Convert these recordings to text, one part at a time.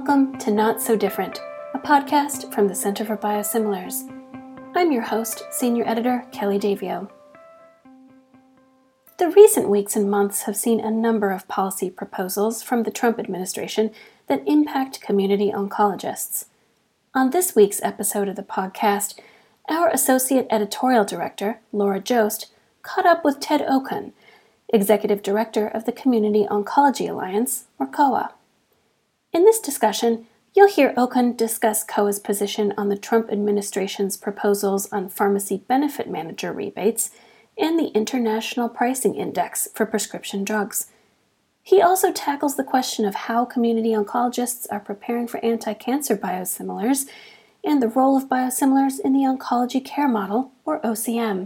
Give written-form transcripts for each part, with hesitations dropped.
Welcome to Not So Different, a podcast from the Center for Biosimilars. I'm your host, Senior Editor Kelly Davio. The recent weeks and months have seen a number of policy proposals from the Trump administration that impact community oncologists. On this week's episode of the podcast, our Associate Editorial Director, Laura Jost, caught up with Ted Okun, Executive Director of the Community Oncology Alliance, or COA. In this discussion, you'll hear Okun discuss COA's position on the Trump administration's proposals on pharmacy benefit manager rebates and the International Pricing Index for prescription drugs. He also tackles the question of how community oncologists are preparing for anti-cancer biosimilars and the role of biosimilars in the oncology care model, or OCM.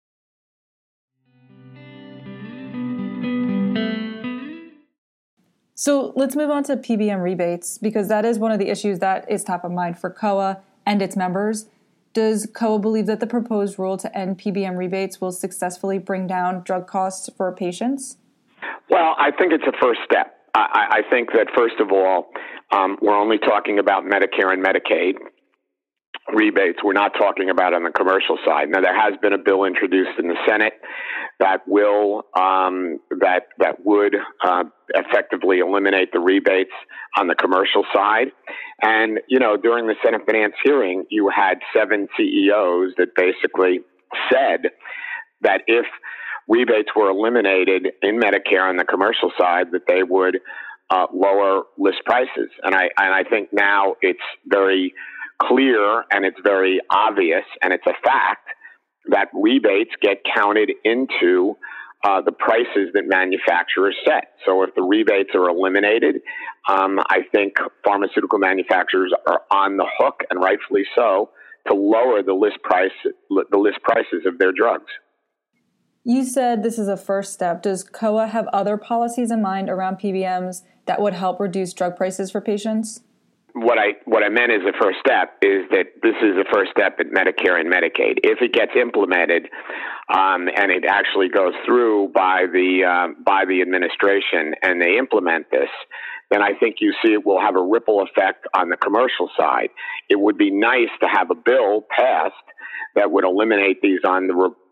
So let's move on to PBM rebates, because that is one of the issues that is top of mind for COA and its members. Does COA believe that the proposed rule to end PBM rebates will successfully bring down drug costs for patients? Well, I think it's a first step. I think that, first of all, we're only talking about Medicare and Medicaid rebates. We're not talking about on the commercial side. Now, there has been a bill introduced in the Senate that will that would effectively eliminate the rebates on the commercial side. And, you know, during the Senate Finance hearing, you had 7 CEOs that basically said that if rebates were eliminated in Medicare on the commercial side, that they would lower list prices. And I think now it's very clear and it's very obvious and it's a fact that rebates get counted into the prices that manufacturers set. So if the rebates are eliminated, I think pharmaceutical manufacturers are on the hook, and rightfully so, to lower the list prices of their drugs. You said this is a first step. Does COA have other policies in mind around PBMs that would help reduce drug prices for patients? What I meant as a first step is that this is a first step at Medicare and Medicaid. If it gets implemented and it actually goes through by the administration and they implement this, then I think you see it will have a ripple effect on the commercial side. It would be nice to have a bill passed that would eliminate these on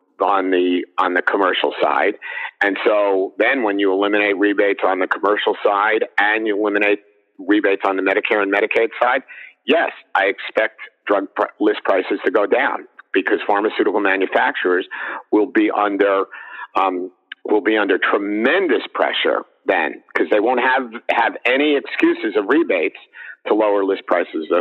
the commercial side. And so then when you eliminate rebates on the commercial side and you eliminate rebates on the Medicare and Medicaid side, yes, I expect drug list prices to go down, because pharmaceutical manufacturers will be under tremendous pressure then, because they won't have any excuses of rebates to lower list prices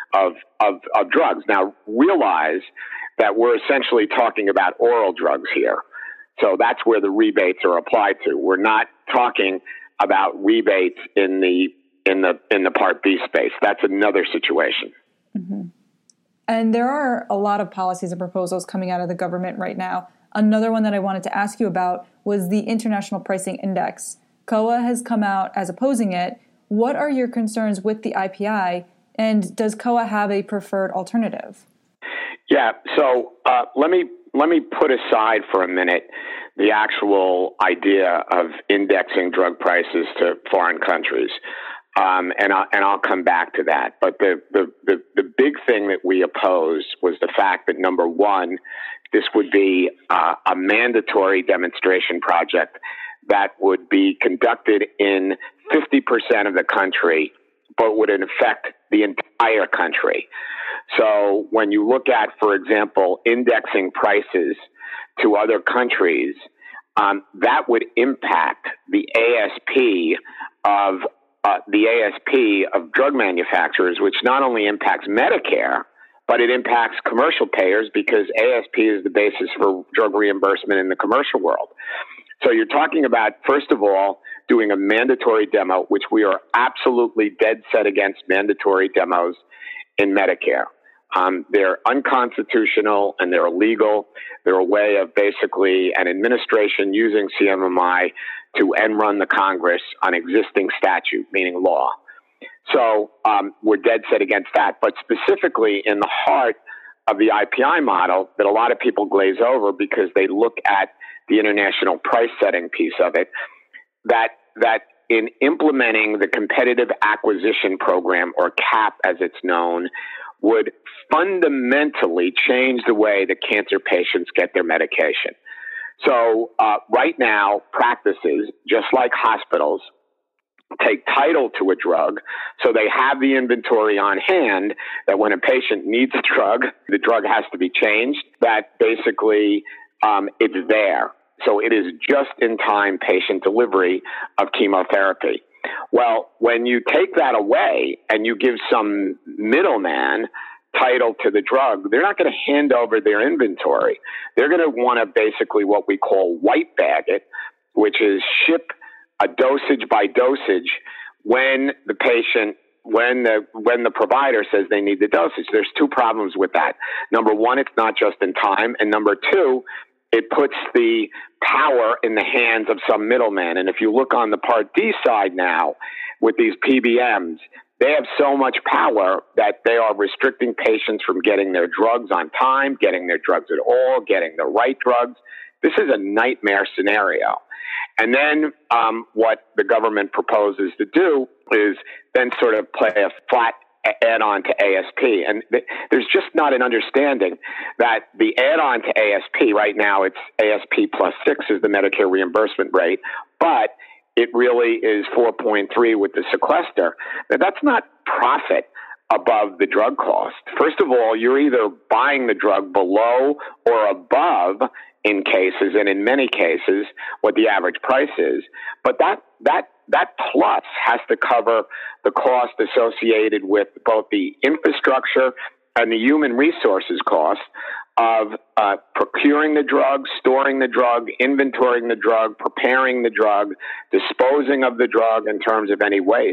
of drugs. Now, realize that we're essentially talking about oral drugs here. So that's where the rebates are applied to. We're not talking about rebates in the Part B space. That's another situation. Mm-hmm. And there are a lot of policies and proposals coming out of the government right now. Another one that I wanted to ask you about was the International Pricing Index. COA has come out as opposing it. What are your concerns with the IPI, and does COA have a preferred alternative? Yeah, so let me put aside for a minute the actual idea of indexing drug prices to foreign countries. And I'll come back to that. But the big thing that we opposed was the fact that, number one, this would be a mandatory demonstration project that would be conducted in 50% of the country, but would affect the entire country. So when you look at, for example, indexing prices to other countries, that would impact the ASP of drug manufacturers, which not only impacts Medicare, but it impacts commercial payers, because ASP is the basis for drug reimbursement in the commercial world. So you're talking about, first of all, doing a mandatory demo, which we are absolutely dead set against mandatory demos in Medicare. They're unconstitutional and they're illegal. They're a way of basically an administration using CMMI to end run the Congress on existing statute, meaning law. So we're dead set against that. But specifically in the heart of the IPI model that a lot of people glaze over because they look at the international price setting piece of it, that in implementing the competitive acquisition program, or CAP as it's known, would fundamentally change the way that cancer patients get their medication. So right now, practices, just like hospitals, take title to a drug, so they have the inventory on hand that when a patient needs a drug, the drug has to be changed, that basically it's there. So it is just-in-time patient delivery of chemotherapy. Well, when you take that away and you give some middleman title to the drug, they're not going to hand over their inventory. They're going to want to basically what we call white bag it, which is ship a dosage by dosage when the patient, when the provider says they need the dosage. There's two problems with that. Number one, it's not just in time. And number two, it puts the power in the hands of some middleman. And if you look on the Part D side now with these PBMs, they have so much power that they are restricting patients from getting their drugs on time, getting their drugs at all, getting the right drugs. This is a nightmare scenario. And then what the government proposes to do is then sort of play a flat add-on to ASP. And there's just not an understanding that the add-on to ASP, right now it's ASP plus 6 is the Medicare reimbursement rate, but it really is 4.3 with the sequester. That's not profit above the drug cost. First of all, you're either buying the drug below or above in cases, and in many cases, what the average price is. But that plus has to cover the cost associated with both the infrastructure and the human resources cost of procuring the drug, storing the drug, inventorying the drug, preparing the drug, disposing of the drug in terms of any waste.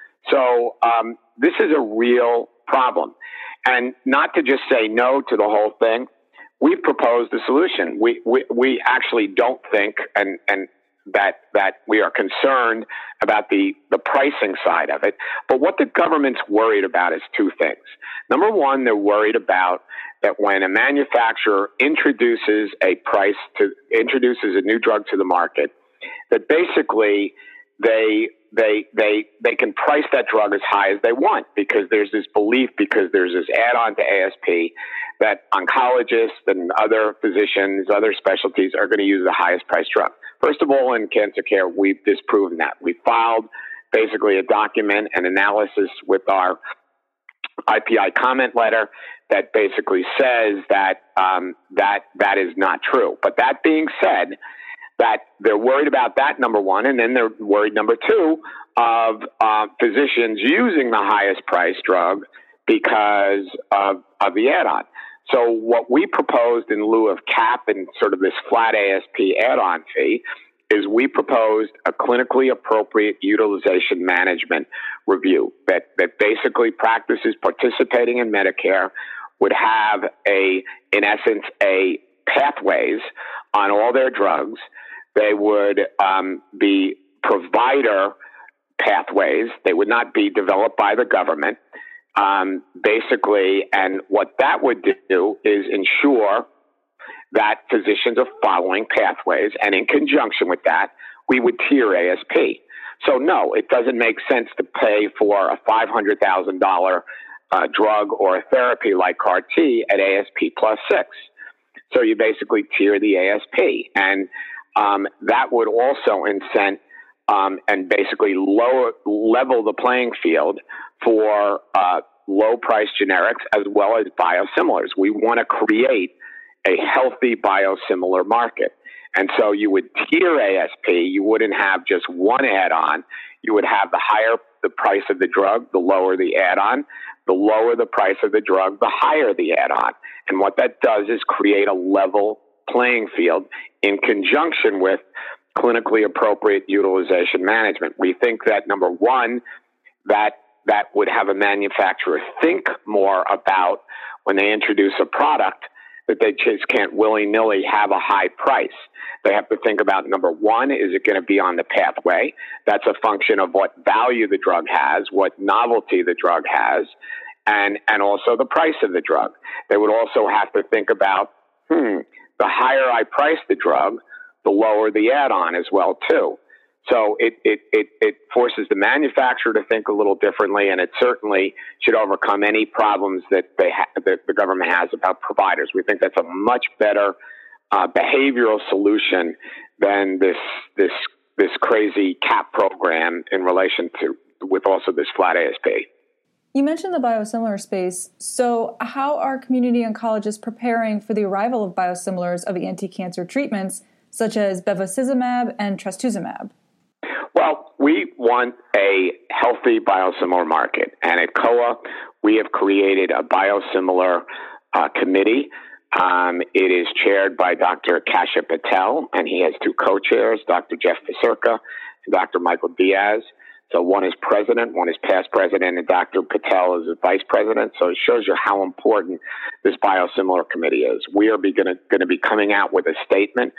So this is a real problem. And not to just say no to the whole thing, we've proposed a solution. We actually don't think and that we are concerned about the pricing side of it. But what the government's worried about is two things. Number one, they're worried about that when a manufacturer introduces a new drug to the market, that basically they can price that drug as high as they want, because there's this belief, because there's this add-on to ASP, that oncologists and other physicians, other specialties are going to use the highest priced drug. First of all, in cancer care, we've disproven that. We filed basically a document, an analysis with our IPI comment letter that basically says that that is not true. But that being said, that they're worried about that, number one, and then they're worried, number two, of physicians using the highest priced drug because of the add-on. So what we proposed in lieu of CAP and sort of this flat ASP add-on fee is we proposed a clinically appropriate utilization management review that basically practices participating in Medicare would have in essence, pathways on all their drugs. They would be provider pathways. They would not be developed by the government. Basically, and what that would do is ensure that physicians are following pathways, and in conjunction with that, we would tier ASP. So no, it doesn't make sense to pay for a $500,000 drug or a therapy like CAR T at ASP plus 6. So you basically tier the ASP, and that would also incent and basically level the playing field for low-price generics as well as biosimilars. We want to create a healthy biosimilar market. And so you would tier ASP. You wouldn't have just one add-on. You would have the higher the price of the drug, the lower the add-on. The lower the price of the drug, the higher the add-on. And what that does is create a level playing field in conjunction with clinically appropriate utilization management. We think that, number one, that would have a manufacturer think more about when they introduce a product that they just can't willy-nilly have a high price. They have to think about, number one, is it going to be on the pathway? That's a function of what value the drug has, what novelty the drug has, and also the price of the drug. They would also have to think about, the higher I price the drug, the lower the add-on as well, too. So it forces the manufacturer to think a little differently, and it certainly should overcome any problems that that the government has about providers. We think that's a much better behavioral solution than this crazy cap program in relation to with also this flat ASP. You mentioned the biosimilar space. So how are community oncologists preparing for the arrival of biosimilars of anti-cancer treatments such as bevacizumab and trastuzumab? Well, we want a healthy biosimilar market. And at COA, we have created a biosimilar committee. It is chaired by Dr. Kashyap Patel, and he has two co-chairs, Dr. Jeff Vacirca and Dr. Michael Diaz. So one is president, one is past president, and Dr. Patel is a vice president. So it shows you how important this biosimilar committee is. We are going to be coming out with a statement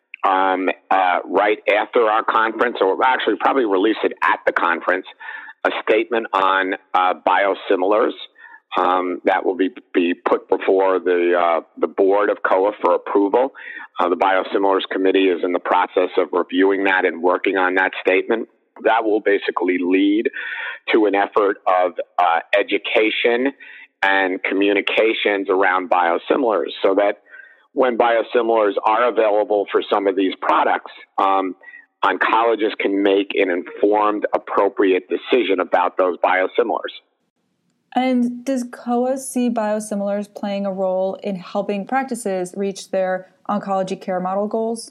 right after our conference, or we'll actually probably release it at the conference, a statement on biosimilars that will be put before the board of COA for approval. The Biosimilars Committee is in the process of reviewing that and working on that statement. That will basically lead to an effort of education and communications around biosimilars, so that when biosimilars are available for some of these products, oncologists can make an informed, appropriate decision about those biosimilars. And does COA see biosimilars playing a role in helping practices reach their oncology care model goals?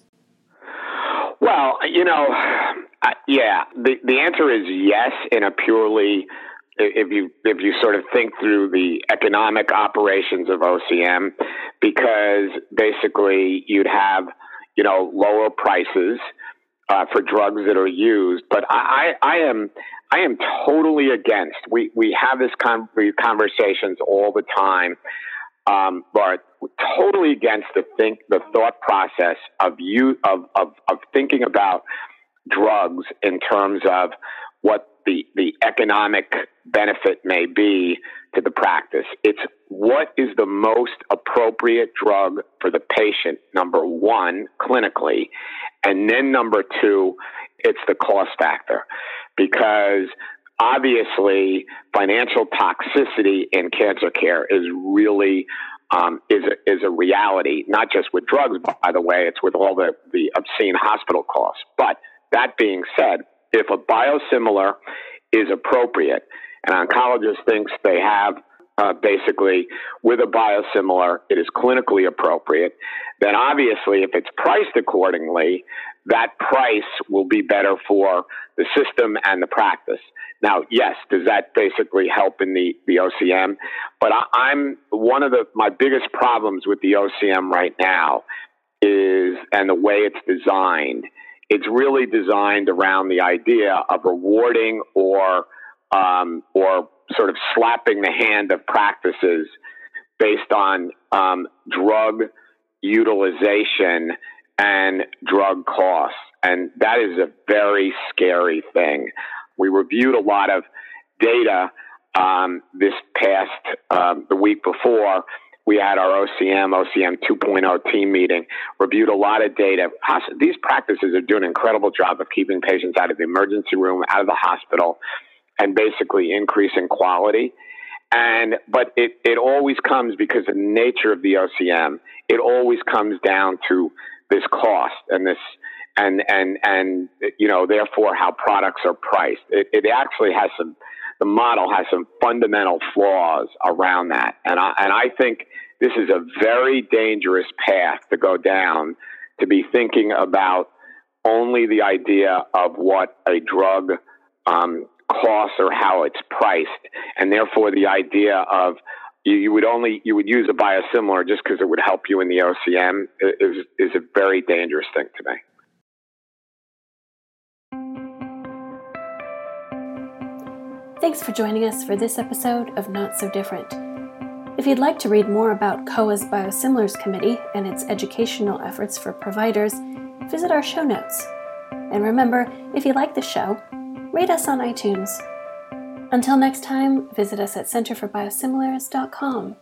Well, yeah, the answer is yes, in a purely, if you sort of think through the economic operations of OCM, because basically you'd have, lower prices for drugs that are used. But I am totally against. We have these conversations all the time, but totally against the thought process of thinking about drugs in terms of what the economic benefit may be to the practice. It's what is the most appropriate drug for the patient, number one, clinically, and then number two, it's the cost factor. Because obviously financial toxicity in cancer care is really is a reality, not just with drugs, by the way, it's with all the obscene hospital costs. But that being said, if a biosimilar is appropriate, an oncologist thinks they have basically with a biosimilar, it is clinically appropriate, then obviously if it's priced accordingly, that price will be better for the system and the practice. Now, yes, does that basically help in the OCM? But I'm one of my biggest problems with the OCM right now is, and the way it's designed, it's really designed around the idea of rewarding or sort of slapping the hand of practices based on drug utilization and drug costs. And that is a very scary thing. We reviewed a lot of data this past, the week before. We had our OCM 2.0 team meeting, reviewed a lot of data. These practices are doing an incredible job of keeping patients out of the emergency room, out of the hospital, and basically increasing quality. But it always comes, because of the nature of the OCM, it always comes down to this cost and this, and therefore how products are priced. It actually has the model has some fundamental flaws around that. And I think this is a very dangerous path to go down, to be thinking about only the idea of what a drug costs or how it's priced, and therefore the idea of you would use a biosimilar just because it would help you in the OCM is a very dangerous thing to me. Thanks for joining us for this episode of Not So Different. If you'd like to read more about COA's Biosimilars Committee and its educational efforts for providers, visit our show notes. And remember, if you like the show, rate us on iTunes. Until next time, visit us at centerforbiosimilars.com.